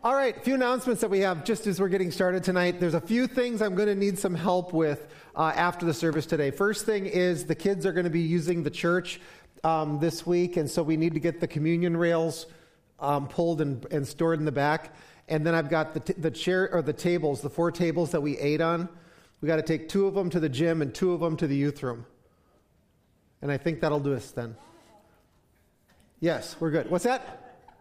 All right, a few announcements that we have just as we're getting started tonight. There's a few things I'm going to need some help with after the service today. First thing is the kids are going to be using the church this week, and so we need to get the communion rails pulled and stored in the back. And then I've got the chair or the tables, the 4 tables that we ate on. We got to take 2 of them to the gym and 2 of them to the youth room. And I think that'll do us then. Yes, we're good. What's that?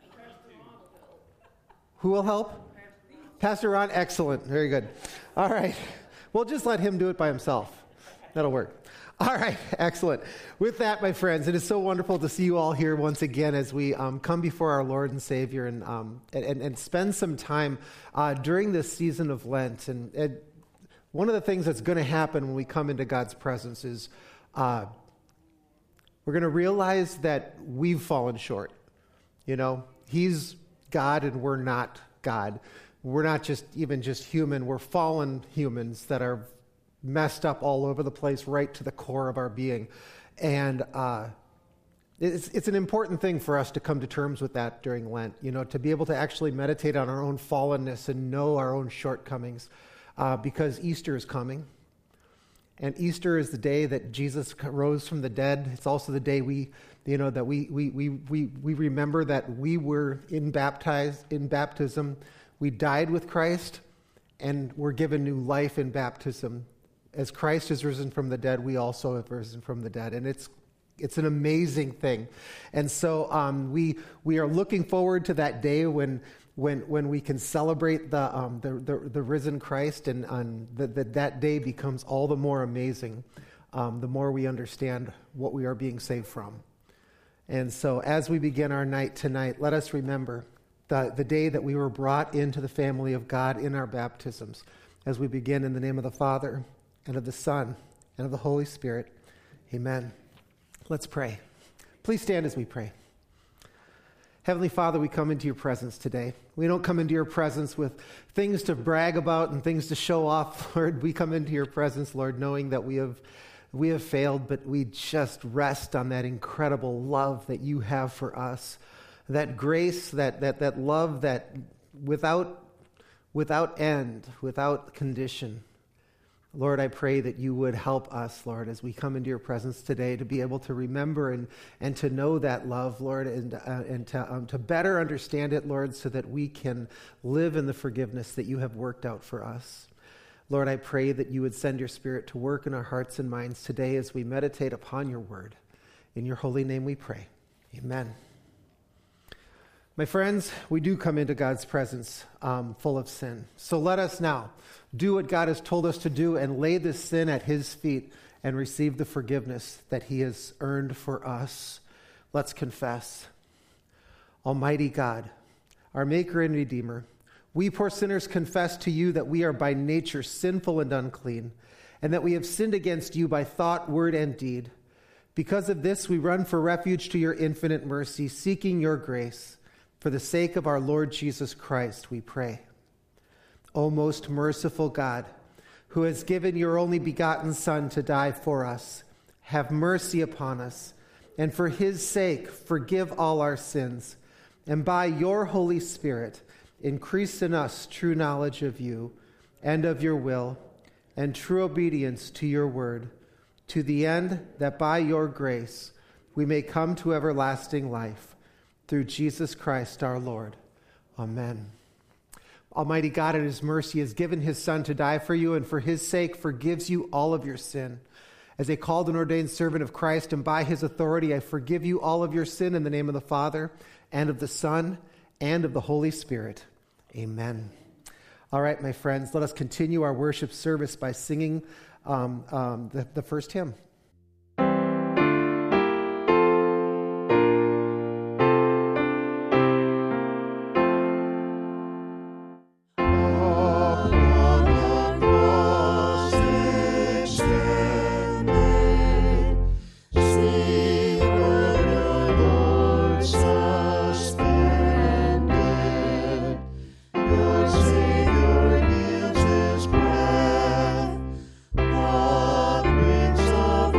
Who will help? Pastor Ron. Excellent. Very good. All right. We'll just let him do it by himself. That'll work. All right. Excellent. With that, my friends, it is so wonderful to see you all here once again as we come before our Lord and Savior and spend some time during this season of Lent. And one of the things that's going to happen when we come into God's presence is we're going to realize that we've fallen short. You know, He's God and we're not God. We're not just human. We're fallen humans that are messed up all over the place, right to the core of our being. And it's an important thing for us to come to terms with that during Lent, you know, to be able to actually meditate on our own fallenness and know our own shortcomings, because Easter is coming. And Easter is the day that Jesus rose from the dead. It's also the day we remember that we were in baptism. We died with Christ, and we're given new life in baptism. As Christ has risen from the dead, we also have risen from the dead, and it's an amazing thing. And so we are looking forward to that day when we can celebrate the risen Christ, and that day becomes all the more amazing the more we understand what we are being saved from. And so as we begin our night tonight, let us remember the day that we were brought into the family of God in our baptisms, as we begin in the name of the Father and of the Son and of the Holy Spirit. Amen. Let's pray. Please stand as we pray. Heavenly Father, we come into your presence today. We don't come into your presence with things to brag about and things to show off, Lord. We come into your presence, Lord, knowing that we have failed, but we just rest on that incredible love that you have for us, that grace, that love that without end, without condition. Lord, I pray that you would help us, Lord, as we come into your presence today, to be able to remember and to know that love, Lord, and to better understand it, Lord, so that we can live in the forgiveness that you have worked out for us. Lord, I pray that you would send your Spirit to work in our hearts and minds today as we meditate upon your word. In your holy name we pray. Amen. My friends, we do come into God's presence full of sin. So let us now do what God has told us to do and lay this sin at his feet and receive the forgiveness that he has earned for us. Let's confess. Almighty God, our Maker and Redeemer, we poor sinners confess to you that we are by nature sinful and unclean, and that we have sinned against you by thought, word, and deed. Because of this, we run for refuge to your infinite mercy, seeking your grace. For the sake of our Lord Jesus Christ, we pray. O most merciful God, who has given your only begotten Son to die for us, have mercy upon us, and for his sake forgive all our sins, and by your Holy Spirit increase in us true knowledge of you and of your will, and true obedience to your word, to the end that by your grace we may come to everlasting life, through Jesus Christ our Lord. Amen. Almighty God in his mercy has given his Son to die for you, and for his sake forgives you all of your sin. As a called and ordained servant of Christ, and by his authority, I forgive you all of your sin in the name of the Father, and of the Son, and of the Holy Spirit. Amen. All right, my friends, let us continue our worship service by singing the first hymn. Of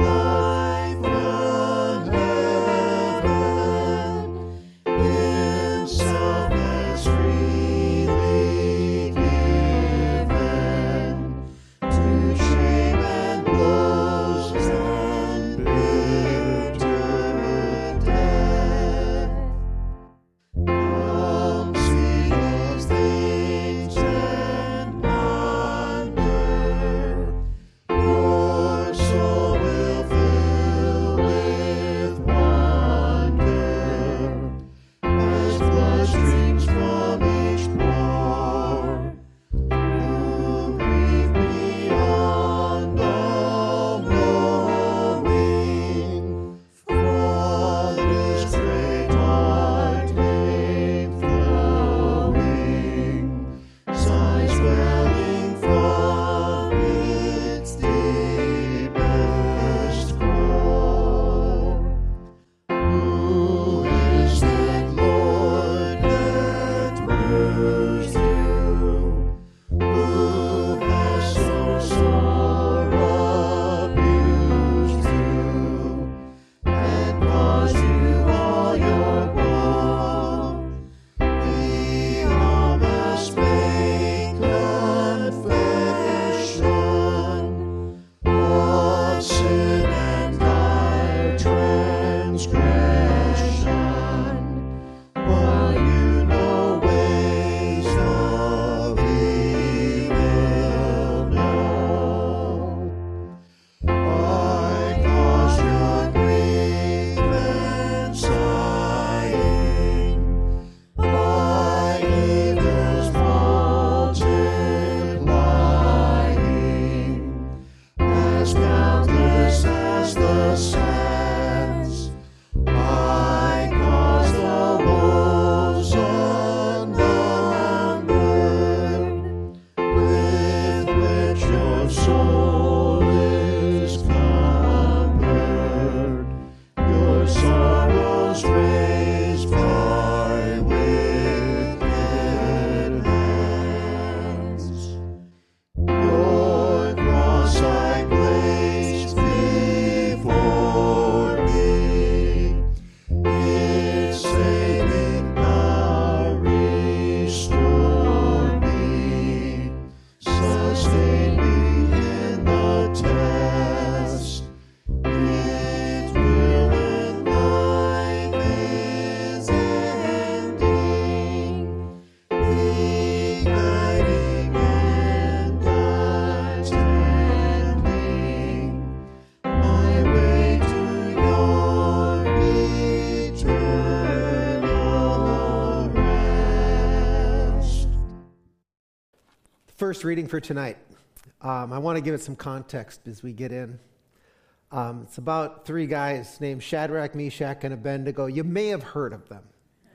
First reading for tonight. I want to give it some context as we get in. It's about three guys named Shadrach, Meshach, and Abednego. You may have heard of them.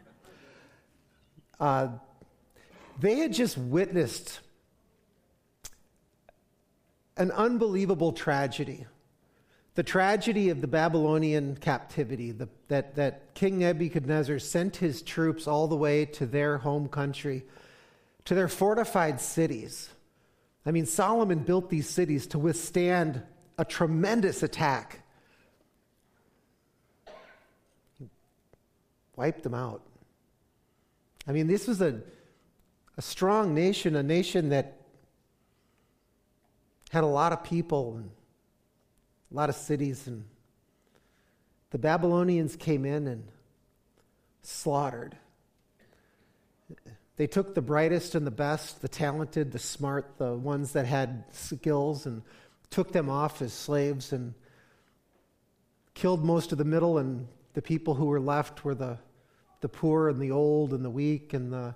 They had just witnessed an unbelievable tragedy. The tragedy of the Babylonian captivity, that King Nebuchadnezzar sent his troops all the way to their home country, to their fortified cities. I mean, Solomon built these cities to withstand a tremendous attack. Wiped them out. I mean, this was a strong nation, a nation that had a lot of people and a lot of cities, and the Babylonians came in and slaughtered. They took the brightest and the best, the talented, the smart, the ones that had skills, and took them off as slaves and killed most of the middle, and the people who were left were the poor and the old and the weak and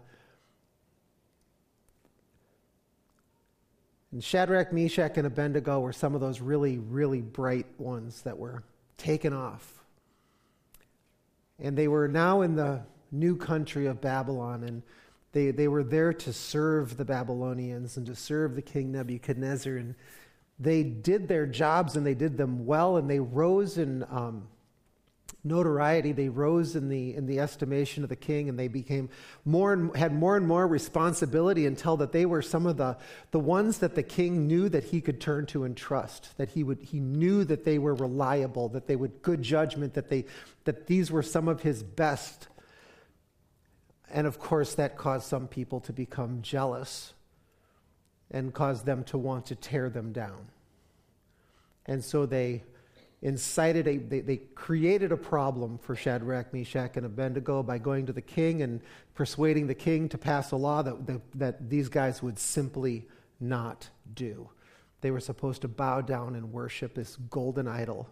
Shadrach, Meshach, and Abednego were some of those really, really bright ones that were taken off. And they were now in the new country of Babylon, and they were there to serve the Babylonians and to serve the king Nebuchadnezzar. And they did their jobs, and they did them well, and they rose in notoriety. They rose in the estimation of the king, and they became had more and more responsibility until that they were some of the ones that the king knew that he could turn to and trust, that he knew that they were reliable, that they would good judgment, that these were some of his best. And of course that caused some people to become jealous and caused them to want to tear them down. And so they they created a problem for Shadrach, Meshach, and Abednego by going to the king and persuading the king to pass a law that these guys would simply not do. They were supposed to bow down and worship this golden idol.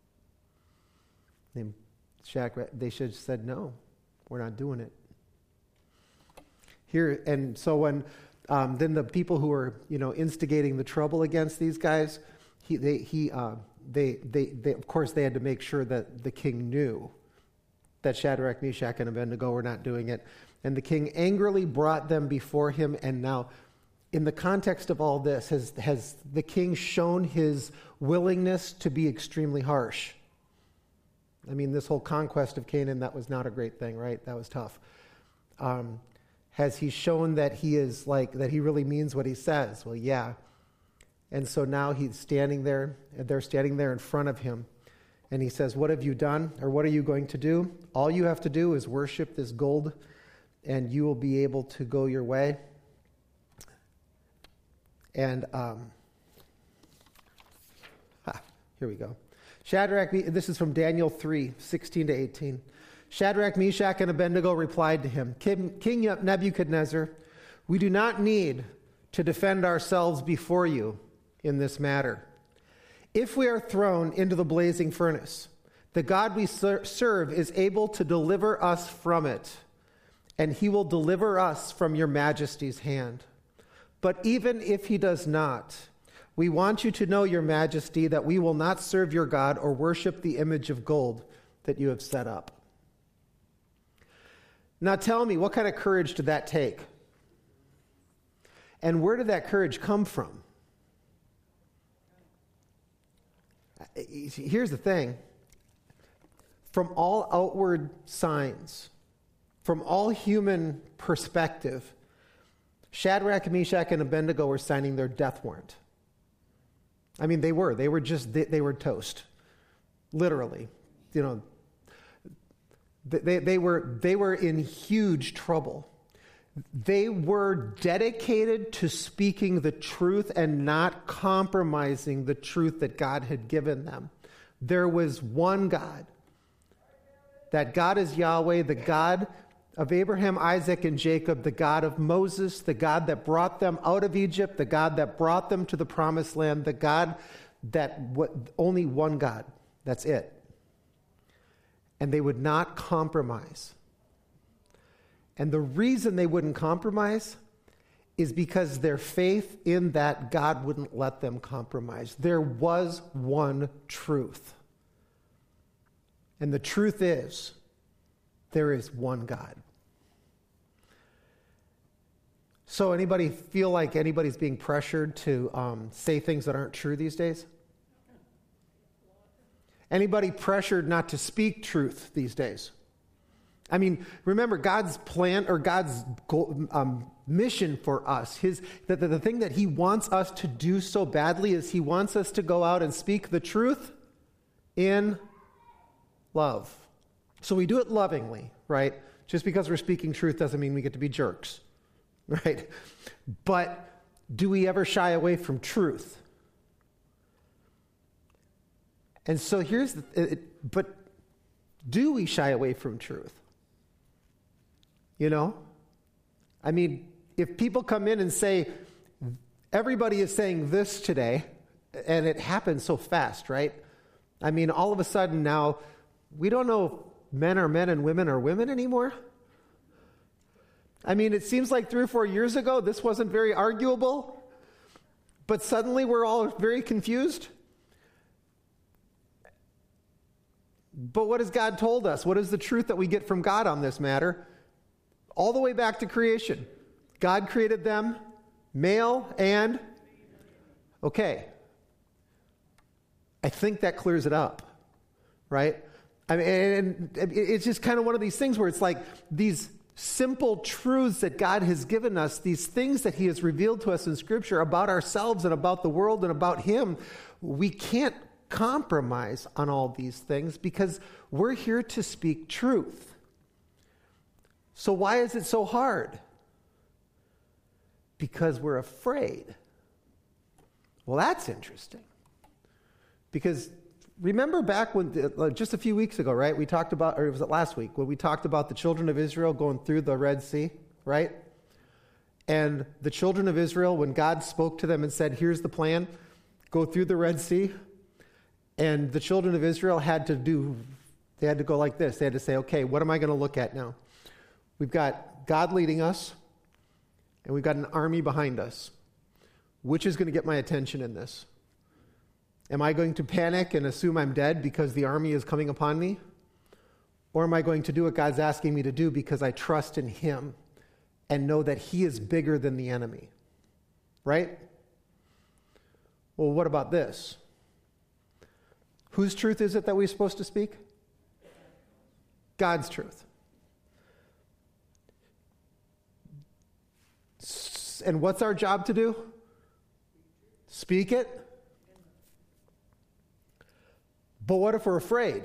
They should have said, no, we're not doing it. Here, and so when then the people who were instigating the trouble against these guys, of course, they had to make sure that the king knew that Shadrach, Meshach, and Abednego were not doing it. And the king angrily brought them before him. And now, in the context of all this, has the king shown his willingness to be extremely harsh? I mean, this whole conquest of Canaan, that was not a great thing, right? That was tough. Has he shown that he is that he really means what he says? Well, yeah. And so now he's standing there, and they're standing there in front of him. And he says, what have you done? Or what are you going to do? All you have to do is worship this gold, and you will be able to go your way. And here we go. Shadrach, this is from Daniel 3, 16 to 18. Shadrach, Meshach, and Abednego replied to him, King Nebuchadnezzar, we do not need to defend ourselves before you in this matter. If we are thrown into the blazing furnace, the God we serve is able to deliver us from it, and he will deliver us from your majesty's hand. But even if he does not, we want you to know, your majesty, that we will not serve your God or worship the image of gold that you have set up. Now tell me, what kind of courage did that take? And where did that courage come from? Here's the thing. From all outward signs, from all human perspective, Shadrach, Meshach, and Abednego were signing their death warrant. I mean, they were toast. Literally. They were in huge trouble. They were dedicated to speaking the truth and not compromising the truth that God had given them. There was one God. That God is Yahweh, the God of Abraham, Isaac, and Jacob, the God of Moses, the God that brought them out of Egypt, the God that brought them to the promised land, the God only one God. That's it. And they would not compromise. And the reason they wouldn't compromise is because their faith in that God wouldn't let them compromise. There was one truth. And the truth is, there is one God. So anybody feel like anybody's being pressured to say things that aren't true these days? Anybody pressured not to speak truth these days? I mean, remember God's plan or God's mission for us, the thing that he wants us to do so badly is he wants us to go out and speak the truth in love. So we do it lovingly, right? Just because we're speaking truth doesn't mean we get to be jerks, right? But do we ever shy away from truth? And so but do we shy away from truth? You know? I mean, if people come in and say, everybody is saying this today, and it happens so fast, right? I mean, all of a sudden now, we don't know if men are men and women are women anymore. I mean, it seems like 3 or 4 years ago, this wasn't very arguable, but suddenly we're all very confused. But what has God told us? What is the truth that we get from God on this matter? All the way back to creation. God created them, male and... Okay. I think that clears it up, right? I mean, and it's just kind of one of these things where it's like these simple truths that God has given us, these things that he has revealed to us in Scripture about ourselves and about the world and about him, we can't compromise on all these things because we're here to speak truth. So why is it so hard? Because we're afraid. Well, that's interesting. Because remember back when, just a few weeks ago, right, we talked about, or was it last week, when we talked about the children of Israel going through the Red Sea, right? And the children of Israel, when God spoke to them and said, here's the plan, go through the Red Sea, and the children of Israel had to go like this. They had to say, okay, what am I going to look at now? We've got God leading us, and we've got an army behind us. Which is going to get my attention in this? Am I going to panic and assume I'm dead because the army is coming upon me? Or am I going to do what God's asking me to do because I trust in him and know that he is bigger than the enemy? Right? Well, what about this? Whose truth is it that we're supposed to speak? God's truth. And what's our job to do? Speak it. But what if we're afraid?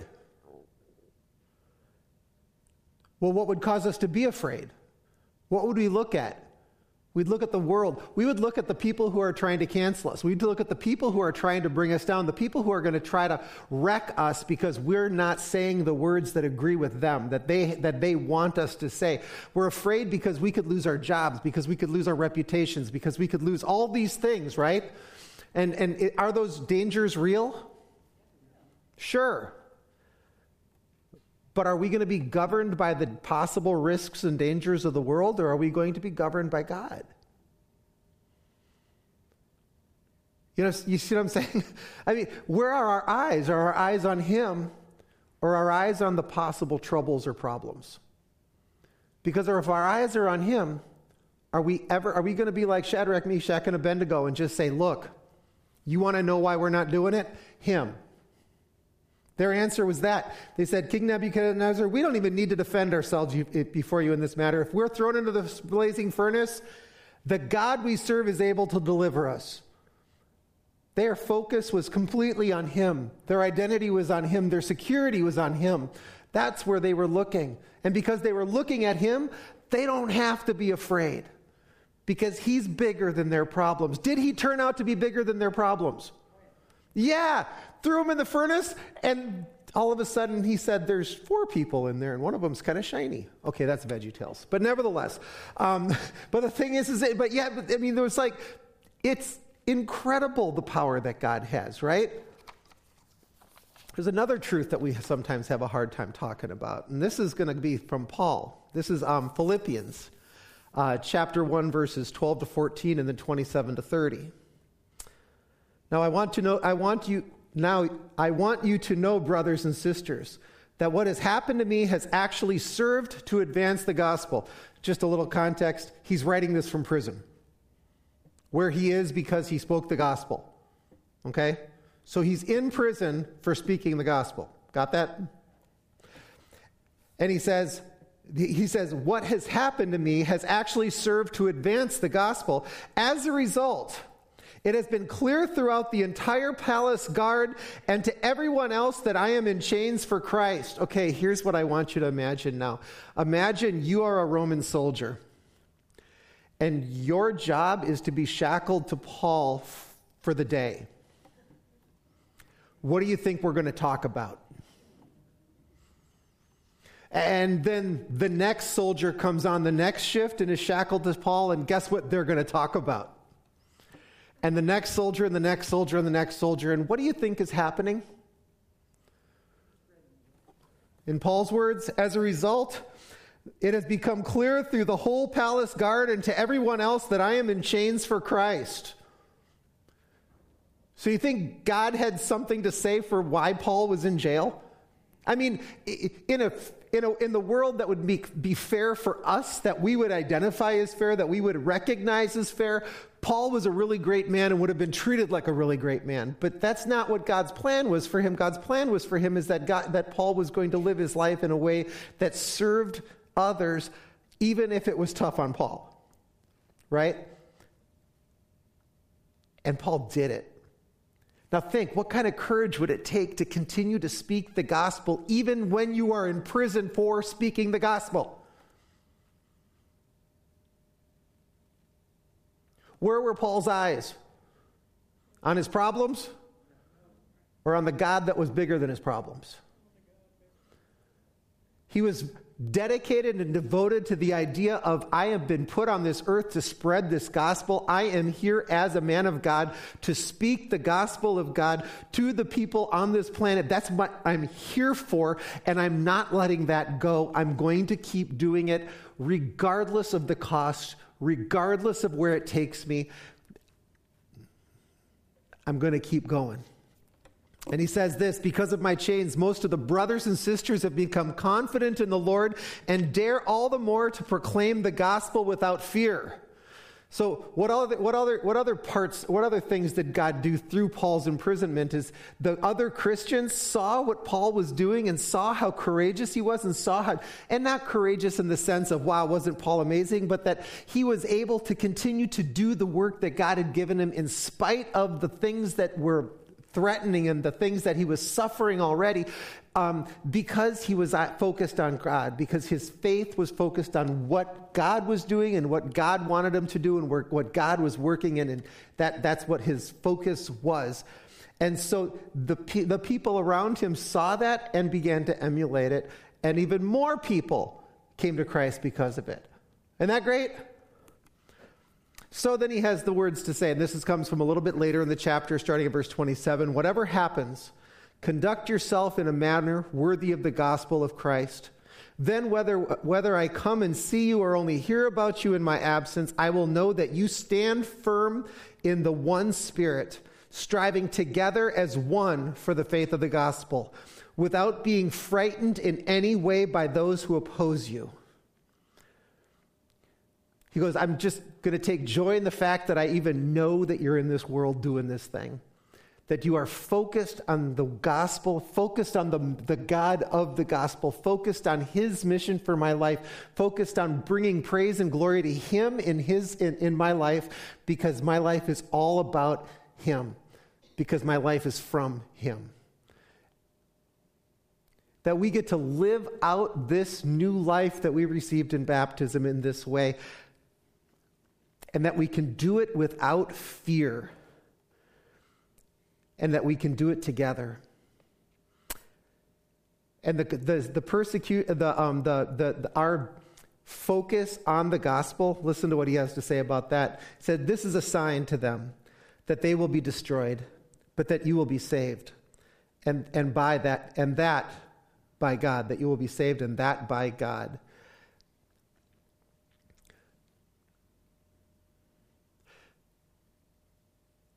Well, what would cause us to be afraid? What would we look at? We'd look at the world. We would look at the people who are trying to cancel us. We'd look at the people who are trying to bring us down, the people who are going to try to wreck us because we're not saying the words that agree with them, that they want us to say. We're afraid because we could lose our jobs, because we could lose our reputations, because we could lose all these things, right? And are those dangers real? Sure. But are we going to be governed by the possible risks and dangers of the world, or are we going to be governed by God? You know, you see what I'm saying? I mean, where are our eyes? Are our eyes on him, or are our eyes on the possible troubles or problems? Because if our eyes are on him, are we going to be like Shadrach, Meshach, and Abednego and just say, look, you want to know why we're not doing it? Him. Their answer was that. They said, King Nebuchadnezzar, we don't even need to defend ourselves before you in this matter. If we're thrown into the blazing furnace, the God we serve is able to deliver us. Their focus was completely on him. Their identity was on him. Their security was on him. That's where they were looking. And because they were looking at him, they don't have to be afraid. Because he's bigger than their problems. Did he turn out to be bigger than their problems? Yeah, threw him in the furnace, and all of a sudden he said there's 4 people in there, and one of them's kind of shiny. Okay, that's VeggieTales. But nevertheless, but the thing is there was like, it's incredible the power that God has, right? There's another truth that we sometimes have a hard time talking about, and this is going to be from Paul. This is Philippians chapter 1, verses 12 to 14, and then 27 to 30. Now I want you to know, brothers and sisters, that what has happened to me has actually served to advance the gospel. Just a little context, he's writing this from prison, where he is because he spoke the gospel. Okay? So he's in prison for speaking the gospel. Got that? And he says, what has happened to me has actually served to advance the gospel. As a result, it has been clear throughout the entire palace guard and to everyone else that I am in chains for Christ. Okay, here's what I want you to imagine now. Imagine you are a Roman soldier, and your job is to be shackled to Paul for the day. What do you think we're going to talk about? And then the next soldier comes on the next shift and is shackled to Paul, and guess what they're going to talk about? And the next soldier, and the next soldier, and the next soldier. And what do you think is happening? In Paul's words, as a result, it has become clear through the whole palace guard and to everyone else that I am in chains for Christ. So you think God had something to say for why Paul was in jail? I mean, in the world that would be fair for us, that we would identify as fair, that we would recognize as fair, Paul was a really great man and would have been treated like a really great man. But that's not what God's plan was for him. God's plan was for him is that Paul was going to live his life in a way that served others, even if it was tough on Paul. Right? And Paul did it. Now think, what kind of courage would it take to continue to speak the gospel even when you are in prison for speaking the gospel? Where were Paul's eyes? On his problems? Or on the God that was bigger than his problems? He was dedicated and devoted to the idea of, I have been put on this earth to spread this gospel. I am here as a man of God to speak the gospel of God to the people on this planet. That's what I'm here for, and I'm not letting that go. I'm going to keep doing it regardless of the cost, regardless of where it takes me. I'm going to keep going. And he says this, because of my chains, most of the brothers and sisters have become confident in the Lord and dare all the more to proclaim the gospel without fear. So what other things did God do through Paul's imprisonment is the other Christians saw what Paul was doing and saw how courageous he was and not courageous in the sense of, wow, wasn't Paul amazing, but that he was able to continue to do the work that God had given him in spite of the things that were threatening and the things that he was suffering already, because he was focused on God, because his faith was focused on what God was doing and what God wanted him to do and what God was working in, and that's what his focus was. And so the people around him saw that and began to emulate it, and even more people came to Christ because of it. Isn't that great? So then he has the words to say, and this comes from a little bit later in the chapter, starting at verse 27. Whatever happens, conduct yourself in a manner worthy of the gospel of Christ. Then whether I come and see you or only hear about you in my absence, I will know that you stand firm in the one Spirit, striving together as one for the faith of the gospel, without being frightened in any way by those who oppose you. He goes, I'm just going to take joy in the fact that I even know that you're in this world doing this thing. That you are focused on the gospel, focused on the God of the gospel, focused on his mission for my life, focused on bringing praise and glory to him in my life, because my life is all about him, because my life is from him. That we get to live out this new life that we received in baptism in this way. And that we can do it without fear. And that we can do it together. And our focus on the gospel, listen to what he has to say about that. He said, this is a sign to them that they will be destroyed, but that you will be saved. And that by God, that you will be saved, and that by God.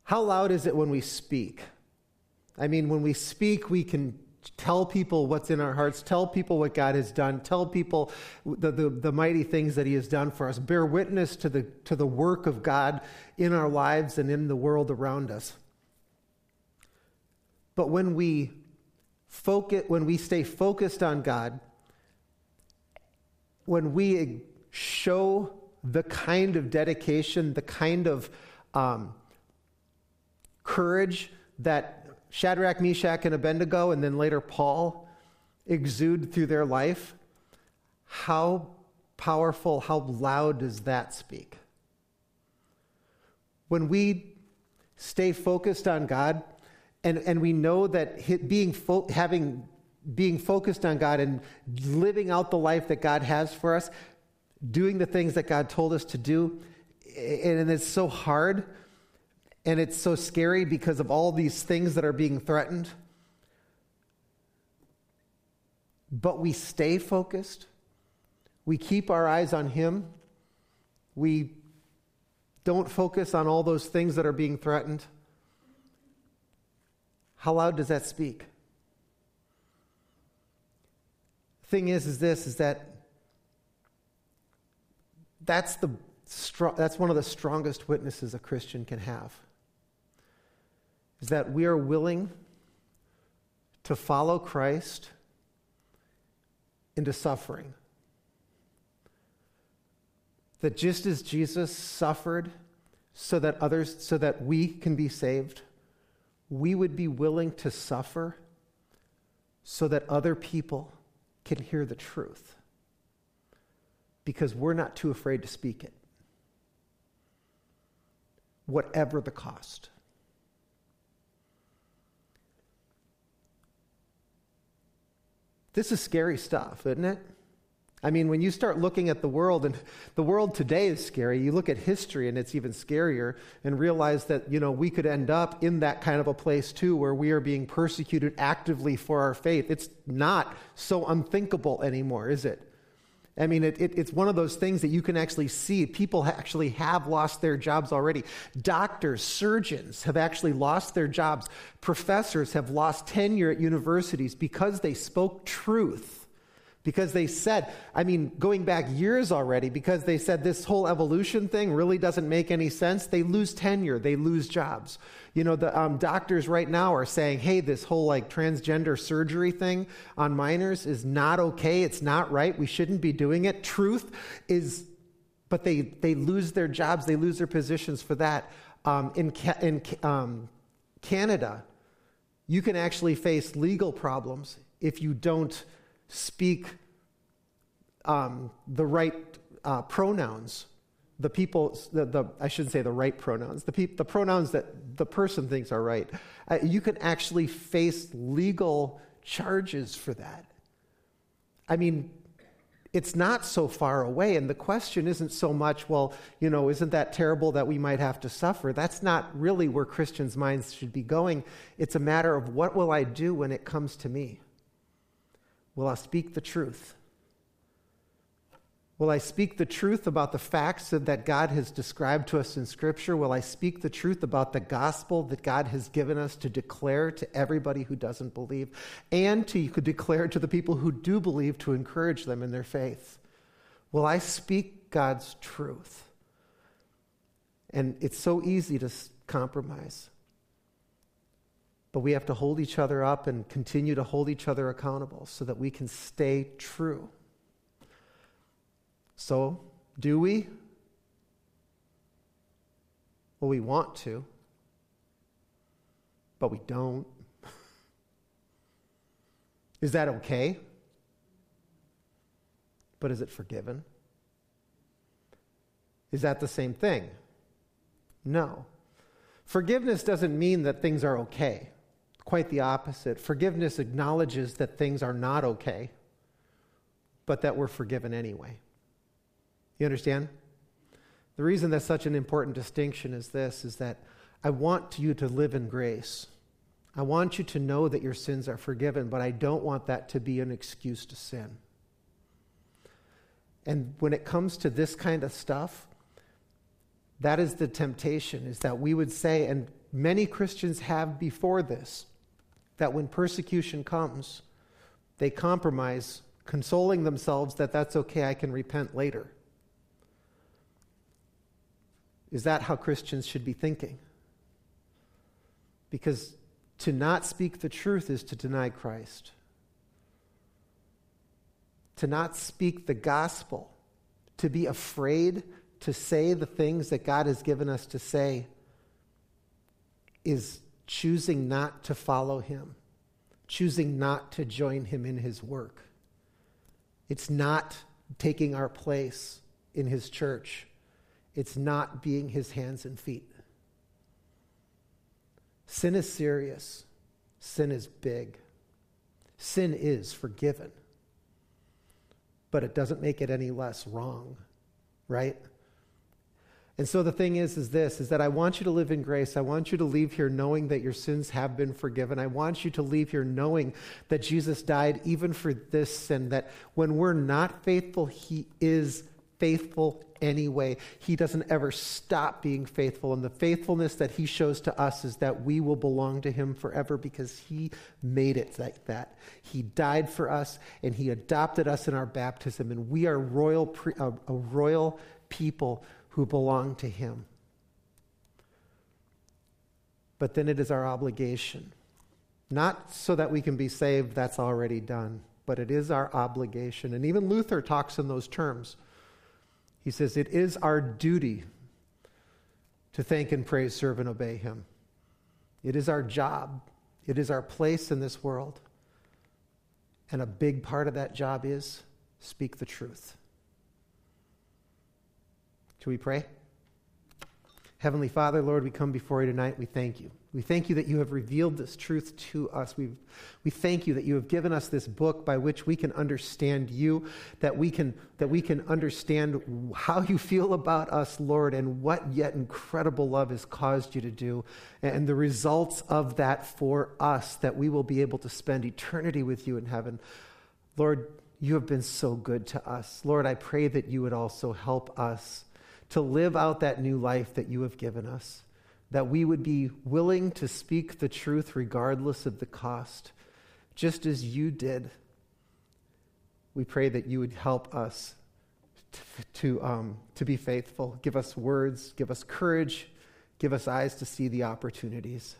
How loud is it when we speak? I mean, when we speak, we can tell people what's in our hearts, tell people what God has done, tell people the mighty things that he has done for us, bear witness to the work of God in our lives and in the world around us. But when we stay focused on God, when we show the kind of dedication, the kind of courage that Shadrach, Meshach, and Abednego, and then later Paul, exude through their life, how powerful, how loud does that speak? When we stay focused on God, and we know that being focused on God and living out the life that God has for us, doing the things that God told us to do, and it's so hard, and it's so scary because of all these things that are being threatened. But we stay focused. We keep our eyes on him. We don't focus on all those things that are being threatened. How loud does that speak? Thing is that that's one of the strongest witnesses a Christian can have. Is that we are willing to follow Christ into suffering. That just as Jesus suffered so that we can be saved, we would be willing to suffer so that other people can hear the truth. Because we're not too afraid to speak it. Whatever the cost. This is scary stuff, isn't it? I mean, when you start looking at the world, and the world today is scary, you look at history and it's even scarier, and realize that, we could end up in that kind of a place too, where we are being persecuted actively for our faith. It's not so unthinkable anymore, is it? I mean, it's one of those things that you can actually see. People actually have lost their jobs already. Doctors, surgeons have actually lost their jobs. Professors have lost tenure at universities because they spoke truth. Because they said, going back years already, because they said this whole evolution thing really doesn't make any sense, they lose tenure, they lose jobs. The doctors right now are saying, hey, this whole transgender surgery thing on minors is not okay, it's not right, we shouldn't be doing it. Truth is, but they lose their jobs, they lose their positions for that. In Canada, you can actually face legal problems if you don't speak the right pronouns. The people, I shouldn't say the right pronouns. The pronouns that the person thinks are right. You can actually face legal charges for that. It's not so far away, and the question isn't so much, isn't that terrible that we might have to suffer? That's not really where Christians' minds should be going. It's a matter of, what will I do when it comes to me? Will I speak the truth? Will I speak the truth about the facts that God has described to us in Scripture? Will I speak the truth about the gospel that God has given us to declare to everybody who doesn't believe, and to declare to the people who do believe, to encourage them in their faith? Will I speak God's truth? And it's so easy to compromise. But we have to hold each other up and continue to hold each other accountable so that we can stay true. So, do we? Well, we want to, but we don't. Is that okay? But is it forgiven? Is that the same thing? No. Forgiveness doesn't mean that things are okay. Quite the opposite. Forgiveness acknowledges that things are not okay, but that we're forgiven anyway. You understand? The reason that's such an important distinction is that I want you to live in grace. I want you to know that your sins are forgiven, but I don't want that to be an excuse to sin. And when it comes to this kind of stuff, that is the temptation, is that we would say, and many Christians have before this, that when persecution comes, they compromise, consoling themselves that that's okay, I can repent later. Is that how Christians should be thinking? Because to not speak the truth is to deny Christ. To not speak the gospel, to be afraid to say the things that God has given us to say, is choosing not to follow him, choosing not to join him in his work. It's not taking our place in his church. It's not being his hands and feet. Sin is serious. Sin is big. Sin is forgiven. But it doesn't make it any less wrong, right? And so the thing is that I want you to live in grace. I want you to leave here knowing that your sins have been forgiven. I want you to leave here knowing that Jesus died even for this sin, that when we're not faithful, he is faithful anyway. He doesn't ever stop being faithful. And the faithfulness that he shows to us is that we will belong to him forever because he made it like that. He died for us and he adopted us in our baptism. And we are a royal people who belong to him. But then it is our obligation, not so that we can be saved, that's already done, but it is our obligation. And even Luther talks in those terms. He says, it is our duty to thank and praise, serve, and obey him. It is our job. It is our place in this world. And a big part of that job is speak the truth. Should we pray? Heavenly Father, Lord, we come before you tonight. We thank you. We thank you that you have revealed this truth to us. We thank you that you have given us this book by which we can understand you, that we can understand how you feel about us, Lord, and what yet incredible love has caused you to do, and the results of that for us, that we will be able to spend eternity with you in heaven. Lord, you have been so good to us. Lord, I pray that you would also help us to live out that new life that you have given us, that we would be willing to speak the truth regardless of the cost, just as you did. We pray that you would help us to be faithful. Give us words, give us courage, give us eyes to see the opportunities.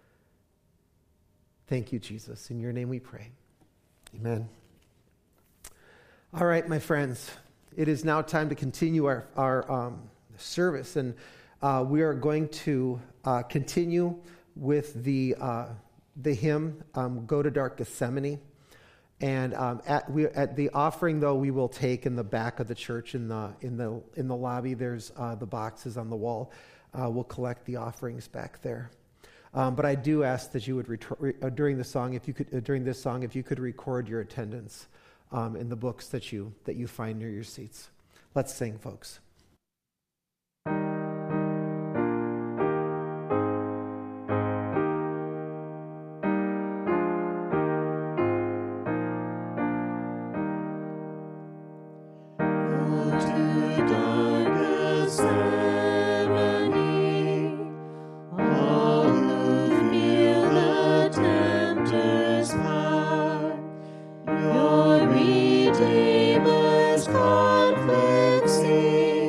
Thank you, Jesus. In your name we pray. Amen. All right, my friends. It is now time to continue our service, and we are going to continue with the hymn "Go to Dark Gethsemane." And at the offering, though, we will take in the back of the church in the lobby. There's the boxes on the wall. We'll collect the offerings back there. But I do ask that you would during this song, if you could record your attendance in the books that you find near your seats. Let's sing, folks. Redeemer's conflict sing.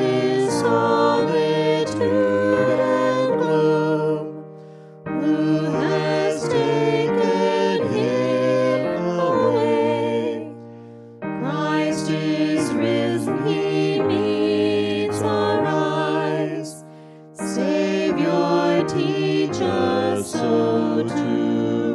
is solitude and gloom, who has taken him away? Christ is risen, he meets our eyes. Savior, teach us so to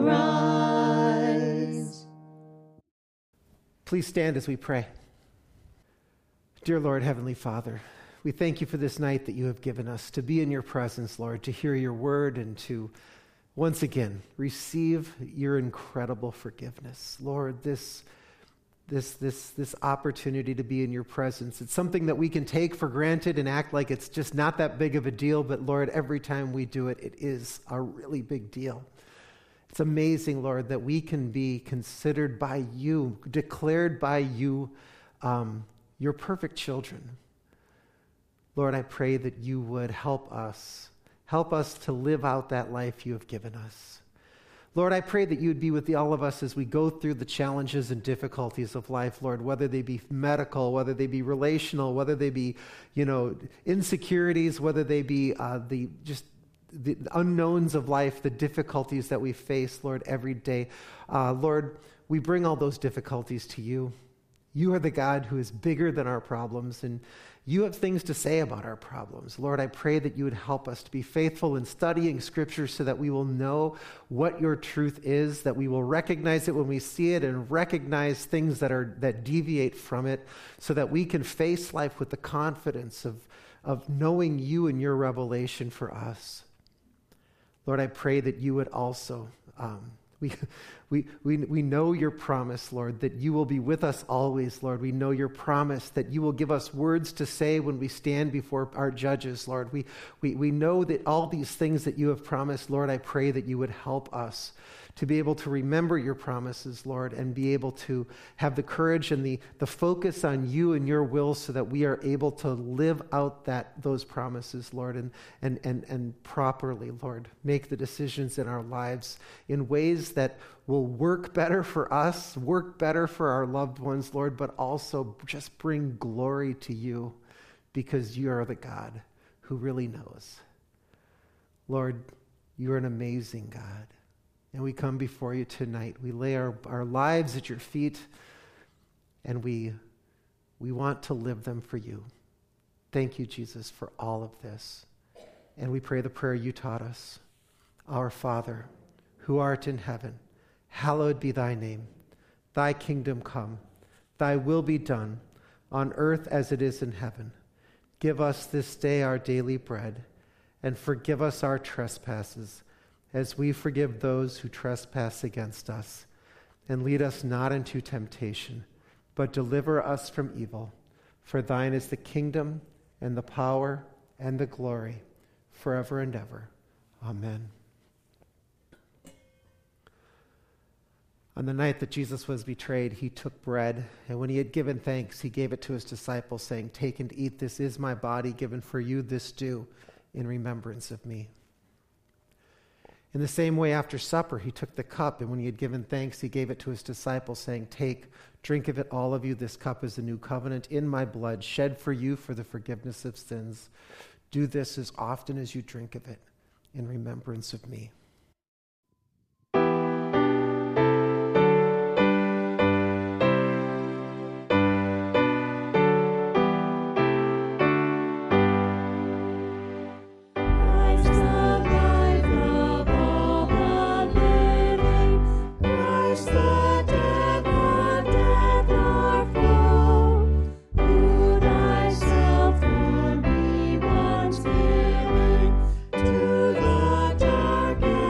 rise. Please stand as we pray. Dear Lord, Heavenly Father, we thank you for this night that you have given us to be in your presence, Lord, to hear your word and to once again receive your incredible forgiveness. Lord, this opportunity to be in your presence, it's something that we can take for granted and act like it's just not that big of a deal, but Lord, every time we do it, it is a really big deal. It's amazing, Lord, that we can be considered by you, declared by you, your perfect children. Lord, I pray that you would help us to live out that life you have given us. Lord, I pray that you would be with all of us as we go through the challenges and difficulties of life, Lord, whether they be medical, whether they be relational, whether they be, insecurities, whether they be the unknowns of life, the difficulties that we face, Lord, every day. Lord, we bring all those difficulties to you. You are the God who is bigger than our problems, and you have things to say about our problems. Lord, I pray that you would help us to be faithful in studying Scripture so that we will know what your truth is, that we will recognize it when we see it and recognize things that deviate from it so that we can face life with the confidence of knowing you and your revelation for us. Lord, I pray that you would also... We know your promise, Lord, that you will be with us always, Lord. We know your promise that you will give us words to say when we stand before our judges, Lord. We know that all these things that you have promised, Lord, I pray that you would help us to be able to remember your promises, Lord, and be able to have the courage and the focus on you and your will so that we are able to live out those promises, Lord, and properly, Lord, make the decisions in our lives in ways that will work better for us, work better for our loved ones, Lord, but also just bring glory to you because you are the God who really knows. Lord, you are an amazing God. And we come before you tonight. We lay our lives at your feet, and we want to live them for you. Thank you, Jesus, for all of this. And we pray the prayer you taught us. Our Father, who art in heaven, hallowed be thy name. Thy kingdom come. Thy will be done, on earth as it is in heaven. Give us this day our daily bread, and forgive us our trespasses, as we forgive those who trespass against us. And lead us not into temptation, but deliver us from evil. For thine is the kingdom, and the power, and the glory, forever and ever. Amen. On the night that Jesus was betrayed, he took bread, and when he had given thanks, he gave it to his disciples, saying, "Take and eat, this is my body given for you, this do in remembrance of me." In the same way, after supper, he took the cup, and when he had given thanks, he gave it to his disciples, saying, "Take, drink of it, all of you. This cup is the new covenant in my blood, shed for you for the forgiveness of sins. Do this as often as you drink of it in remembrance of me." To the darkest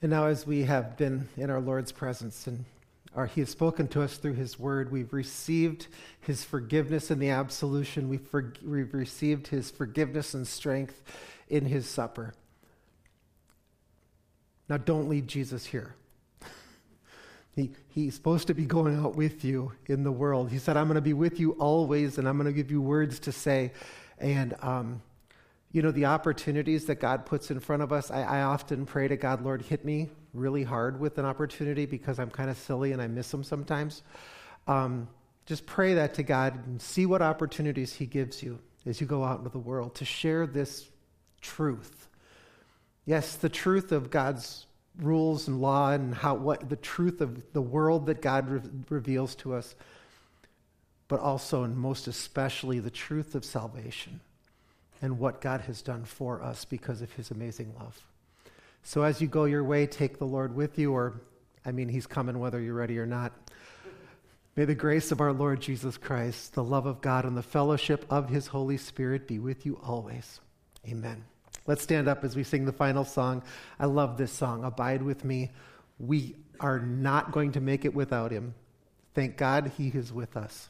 And now as we have been in our Lord's presence and He has spoken to us through His word, we've received His forgiveness in the absolution. We've received His forgiveness and strength in His supper. Now don't leave Jesus here. He's supposed to be going out with you in the world. He said, I'm going to be with you always, and I'm going to give you words to say. And the opportunities that God puts in front of us, I often pray to God, Lord, hit me really hard with an opportunity because I'm kind of silly and I miss them sometimes. Just pray that to God and see what opportunities He gives you as you go out into the world to share this truth. Yes, the truth of God's rules and law and what the truth of the world that God reveals to us, but also and most especially the truth of salvation and what God has done for us because of His amazing love. So as you go your way, take the Lord with you, He's coming whether you're ready or not. May the grace of our Lord Jesus Christ, the love of God, and the fellowship of His Holy Spirit be with you always. Amen. Let's stand up as we sing the final song. I love this song, Abide With Me. We are not going to make it without Him. Thank God He is with us.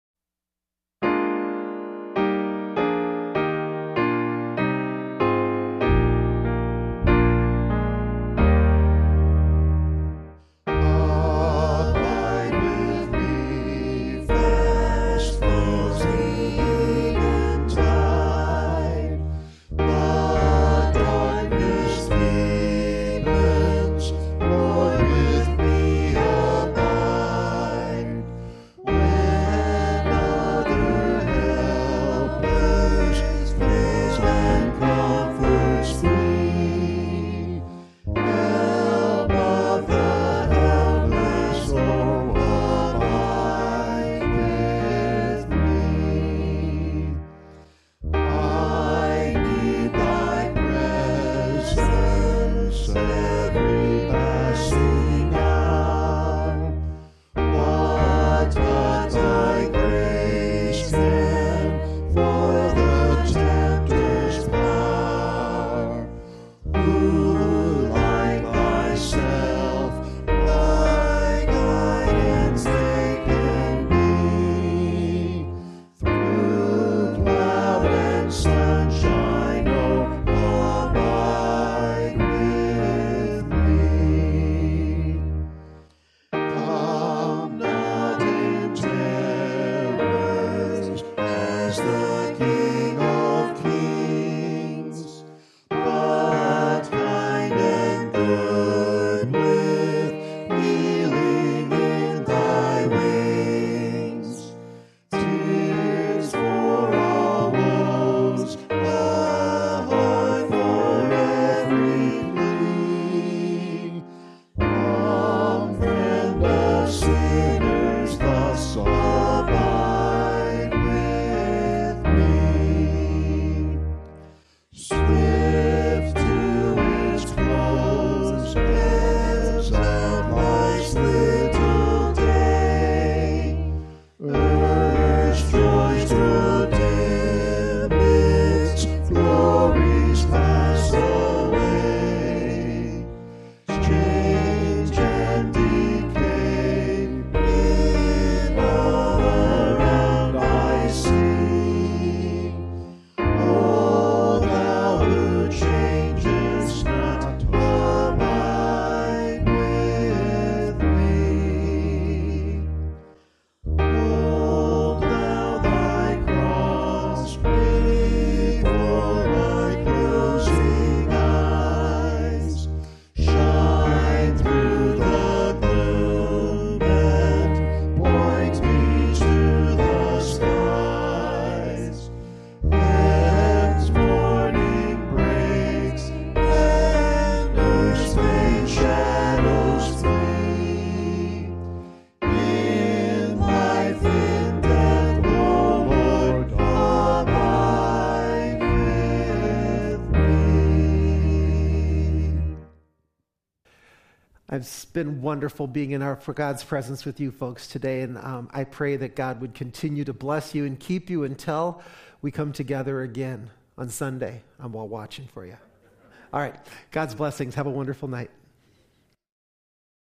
It's been wonderful being in God's presence with you folks today, and I pray that God would continue to bless you and keep you until we come together again on Sunday. I'm watching for you. All right, God's blessings. Have a wonderful night.